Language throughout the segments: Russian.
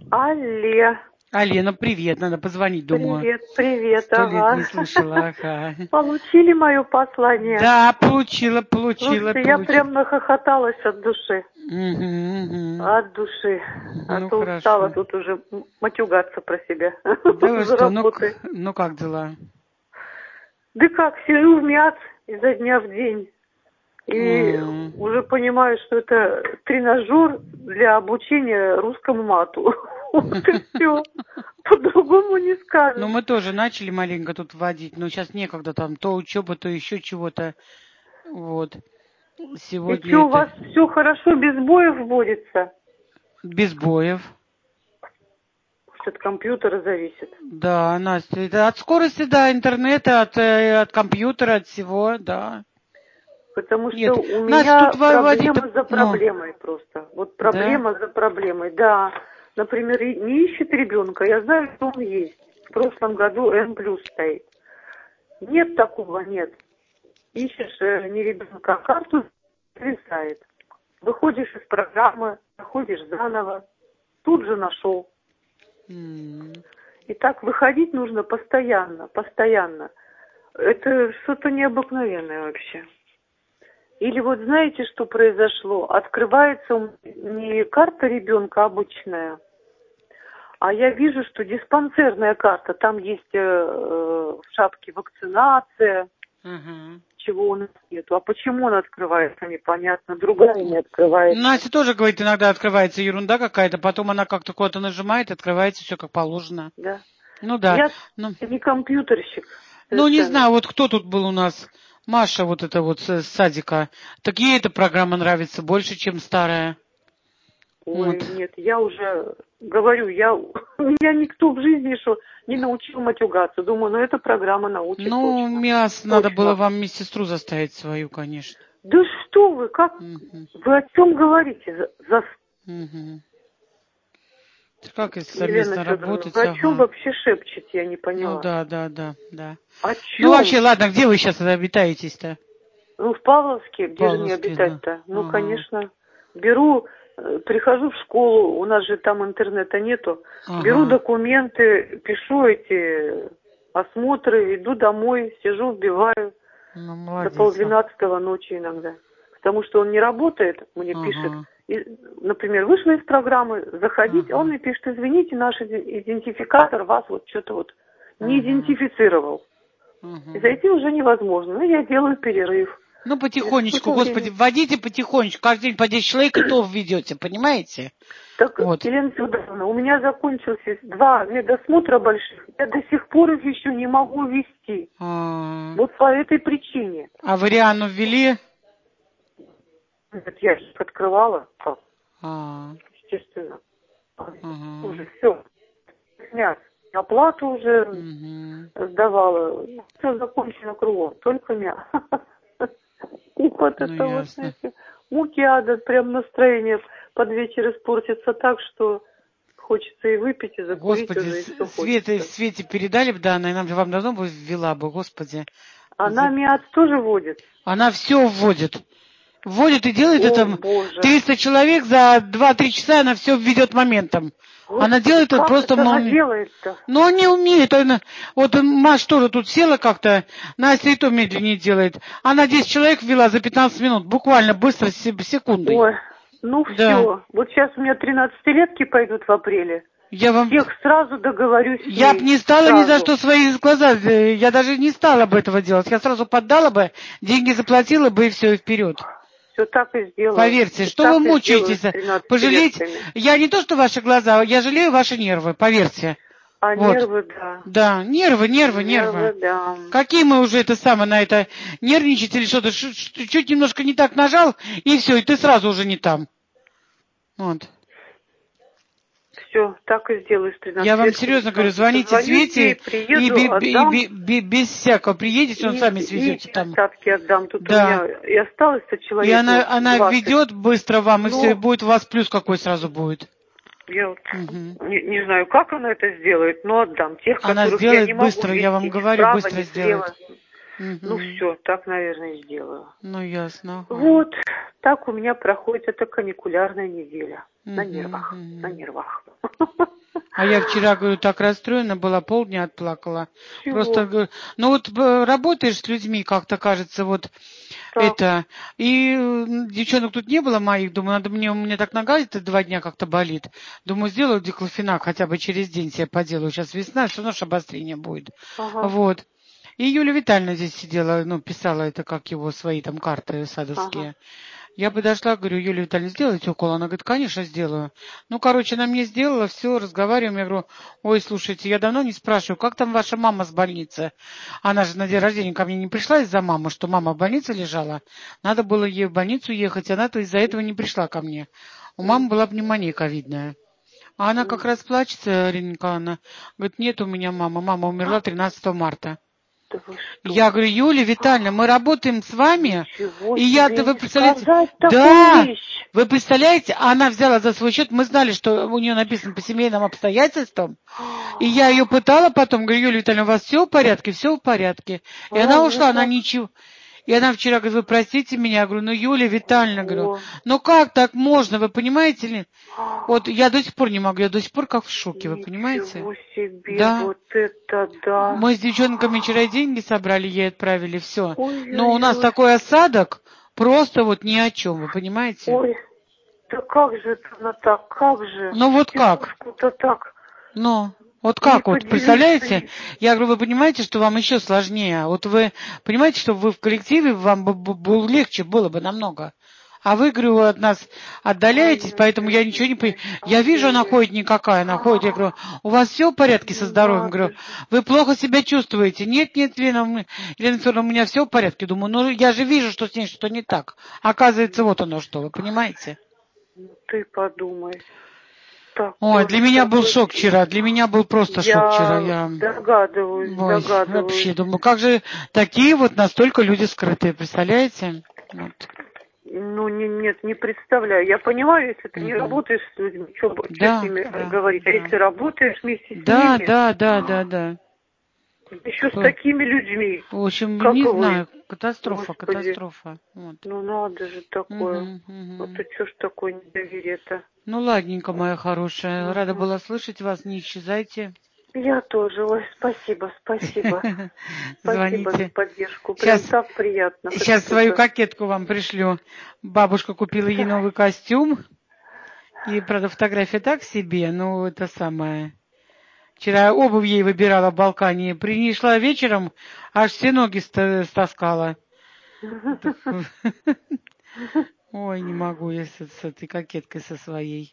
Алле. Алена, привет, надо позвонить, думаю. Привет, привет, 100 лет ага. не слышала, ага. Получили мое послание? Да, получила. Слушайте, я прям нахохоталась от души. От души. А Ну, то устала хорошо. тут уже матюгаться про себя. Да вы За что, работой. ну как дела? Да как, сижу в МИАЦ изо дня в день. И уже понимаю, что это тренажер для обучения русскому мату. Вот и все. По-другому не скажешь. Ну, мы тоже начали маленько тут вводить, но сейчас некогда там то учеба, то еще чего-то. Вот. И Сегодня что, у это вас все хорошо, без боев вводится? без боев. От компьютера зависит. Да, Настя, это от скорости, да, интернета, от компьютера, от всего, да. Потому Нет, что у Настя, меня тут вводить-то, проблема за ну, проблемой просто. Вот да. проблема за проблемой, да. Например, не ищет ребенка, я знаю, что он есть. В прошлом году N+ стоит. Нет такого, нет. Ищешь не ребенка, а карту, зависает. Выходишь из программы, заходишь заново, тут же нашел. И так выходить нужно постоянно, постоянно. Это что-то необыкновенное вообще. Или вот знаете, что произошло? Открывается не карта ребенка обычная, а я вижу, что диспансерная карта. Там есть в шапке вакцинация, чего у нас нету. А почему она открывается, непонятно. Другая не открывается. Настя тоже говорит, иногда открывается ерунда какая-то, потом она как-то куда-то нажимает, открывается все как положено. Да. Ну да. Я не компьютерщик. Ну не Совершенно. знаю, вот кто тут был у нас? Маша вот эта вот с садика. Так ей эта программа нравится больше, чем старая. Ой, Вот. нет, я уже говорю, меня никто в жизни что не научил матюгаться. Думаю, ну эта программа научит Ну, точно. мясо надо было вам медсестру заставить свою, конечно. Да что вы, как? Вы о чем говорите? Как если Елена совместно Федоровна, работать, вы о чем ага. вообще шепчете, я не Ну поняла. да. О Ну вообще, чем? ладно, где вы сейчас обитаетесь-то? Ну, в Павловске, где же мне Павловске, да. обитать-то? Ну, Ага. конечно. Беру, прихожу в школу, у нас же там интернета нету. Беру Ага. документы, пишу эти осмотры, иду домой, сижу, вбиваю. Ну, До молодец. 11:30 ночи иногда. Потому что он не работает, мне пишет. Ага. И, например, вышла из программы, заходить, он мне пишет, извините, наш идентификатор вас вот что-то вот не идентифицировал. И зайти уже невозможно. Ну, я делаю перерыв. Ну, потихонечку, Сколько господи, времени? вводите потихонечку. Каждый день по 10 человек, и то введете, понимаете? Так, Вот. Елена Федоровна, у меня закончился 2 медосмотра больших. Я до сих пор их еще не могу ввести. Вот по этой причине. А вы Риану ввели? Нет, я их открывала. Естественно. Уже все. Снят. Оплату уже сдавала. Все закончено кругом. Только мясо. И вот это вот, знаете, муки ада, прям настроение под вечер испортится так, что хочется и выпить, и закурить Господи, уже, и все хочется. Свете передали бы, да, она вам давно бы ввела бы, господи. Она МИАЦ тоже водит? Она все вводит. Вводит и делает О, это Боже. 300 человек за 2-3 часа, она все введет моментом. Господи, Она делает это как просто это она молнией. делает-то? Но он не умеет. Вот Маш тоже тут села как-то, Настя и то медленнее делает. Она 10 человек ввела за 15 минут, буквально быстро, секундой. Ой, ну Да. все. Вот сейчас у меня 13-летки пойдут в апреле. Всех сразу договорюсь с Я ней. бы не стала сразу. ни за что свои глаза, я даже не стала бы этого делать. Я сразу поддала бы, деньги заплатила бы и все, и вперед. Все так и сделаю. Поверьте, и что вы мучаетесь? Пожалеть. Я не то, что ваши глаза, я жалею ваши нервы, поверьте. А вот. нервы, да. Да, нервы. Да. Какие мы уже это самое на это нервничать или что-то, чуть немножко не так нажал, и все, и ты сразу уже не там. Вот. Все, так и сделаю с 13 Я вам серьезно говорю, звоните Свете и без всякого приедете, он сами свезете там. Остатки отдам. Тут да. у меня и осталось-то человек. И она введет быстро вам, и все, и будет у вас плюс какой сразу будет. Я вот не знаю, как она это сделает, но отдам. Тех, она которых сделает я не могу быстро, ввести, я вам говорю, справа, быстро сделает. Ну Угу. все, так, наверное, сделаю. Ну, ясно. Ага. Вот, так у меня проходит эта каникулярная неделя. На Угу, нервах, на угу. нервах. А я вчера, говорю, так расстроена была, полдня отплакала. Просто, Чего? говорю, ну вот работаешь с людьми, как-то кажется, вот Так, это. И девчонок тут не было моих, думаю, надо мне, у меня так нога это 2 дня как-то болит. Думаю, сделаю диклофенак хотя бы через день себе поделаю. Сейчас весна, все равно ж обострение будет. ага, Вот. И Юлия Витальевна здесь сидела, ну, писала это, как его, свои там карты ага. садовские. Я подошла, говорю, Юлия Витальевна, сделайте укол? Она говорит, конечно, сделаю. Ну, короче, она мне сделала, все, разговариваем. Я говорю, ой, слушайте, я давно не спрашиваю, как там ваша мама с больницы? Она же на день рождения ко мне не пришла из-за мамы, что мама в больнице лежала. Надо было ей в больницу ехать, она-то из-за этого не пришла ко мне. У мамы была пневмония ковидная. А она как раз плачется, Ирина Николаевна. Говорит, нет у меня мамы. Мама умерла 13 марта. Да вы что? Я говорю, Юлия Витальевна, мы работаем с вами, Ничего и я, себе, да вы не представляете, сказать такую да, вещь. вы представляете, она взяла за свой счет, мы знали, что у нее написано по семейным обстоятельствам, и я ее пытала потом, говорю, Юлия Витальевна, у вас все в порядке, все в порядке. И она Разве ушла, она так? ничего. И она вчера говорит, вы простите меня, я говорю, ну, Юлия Витальевна, говорю, Ого. ну как так можно, вы понимаете ли? Вот я до сих пор не могу, я до сих пор как в шоке, вы понимаете? Ничего себе, Да. вот это да. Мы с девчонками вчера деньги собрали, ей отправили, все. Но у нас Ой-ой-ой. такой осадок, просто вот ни о чем, вы понимаете? Ой, да как же это она так, как же? Ну вот как? Тетушку-то так Ну, вот не как вот, поделиться. представляете? Я говорю, вы понимаете, что вам еще сложнее? Вот вы понимаете, что вы в коллективе, вам бы было легче было бы намного. А вы, говорю, вы от нас отдаляетесь, поэтому я ничего не понимаю. Я вижу, она Ой-ой-ой. ходит никакая, она ходит. Я говорю, у вас все в порядке со здоровьем? Надо Говорю, же. вы плохо себя чувствуете? Нет, нет, Лена, Елена Федоровна, у меня все в порядке. Думаю, ну я же вижу, что с ней что-то не так. Оказывается, вот оно что, вы понимаете? Ну ты подумай. Ой, Такой, для меня был такой шок случай. вчера, для меня был просто шок вчера. Я Я, догадываюсь, ой, догадываюсь. вообще думаю, как же такие вот настолько люди скрытые, представляете? Вот. Ну, нет, не представляю. Я понимаю, если ты не Мгм. работаешь с людьми, что с Да, ними да, говорить. А да. если работаешь вместе с Да, ними, да, да, да, да. еще с П- такими людьми, В общем, как не вы, знаю, катастрофа, господи, катастрофа. Вот. ну надо же такое. Мгм, Вот мгм. это что ж такое недоверие-то? Ну, ладненько, моя хорошая. Рада Мгм. была слышать вас, не исчезайте. Я тоже. Ой, спасибо, спасибо. Спасибо за Звоните. поддержку. Прям Сейчас, так приятно. Это сейчас свою супер. кокетку вам пришлю. Бабушка купила ей Давай. новый костюм. И, правда, фотография так себе, ну, это самое. Вчера обувь ей выбирала в Балкане. Пришла вечером, аж все ноги стаскала. Ой, не могу я с этой кокеткой со своей.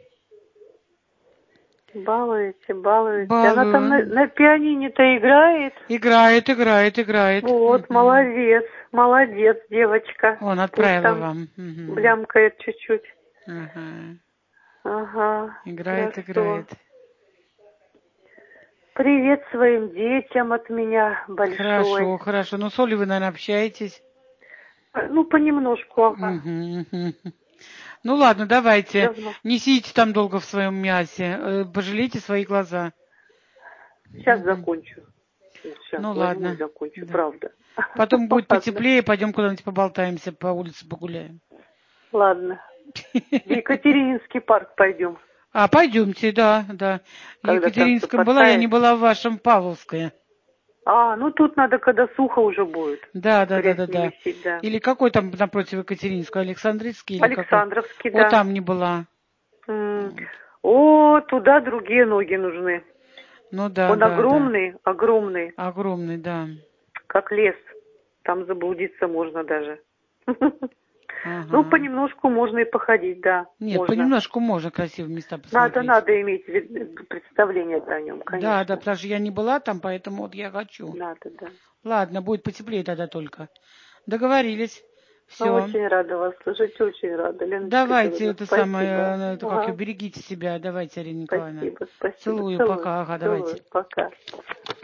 Балуете, балуете. Она там Балую. на пианине-то играет. Играет, играет, играет. Вот, Мгм. молодец, молодец, девочка. Он Пусть отправила там вам. Мгм. блямкает чуть-чуть. Ага. Ага, Играет, хорошо. играет. Привет своим детям от меня большой. Хорошо, хорошо. Ну, с Олей вы, наверное, общаетесь. Ну, понемножку, ага. Мгм, мгм. Ну, ладно, давайте. Давно. Не сидите там долго в своем мясе. Пожалейте свои глаза. Сейчас Мгм. закончу. Сейчас Ну, возьму и ладно. закончу, Да. правда. Потом будет Ладно, потеплее, пойдем куда-нибудь поболтаемся, по улице погуляем. ладно. В Екатерининский парк пойдем, А, пойдемте, да, да. В когда там все Екатеринском была, я не подтает. была в вашем Павловское. А, ну тут надо, когда сухо уже будет. Да, да, да, Грязь да, не да. месить, да. Или какой там напротив Екатеринского, Александрийский или какой? Александровский, Вот да. там не была. Вот. О, туда другие ноги нужны. Ну да, Он да, да. огромный, огромный, Огромный, да. как лес. Там заблудиться можно даже. Ну, Ага. понемножку можно и походить, да, Нет, можно. понемножку можно красивые места Надо, посмотреть. надо иметь представление о нем, Да, да, конечно. потому что я не была там, поэтому вот я хочу. Надо, да. Ладно, будет потеплее тогда только. Договорились. Ну, Все. очень рада вас слышать, очень рада. Леночка Давайте Федоровна, это спасибо. самое, это как ее, Ага, берегите себя. Давайте, Арина Николаевна. спасибо, спасибо. Целую, Целую, пока, ага, давайте. целую, пока.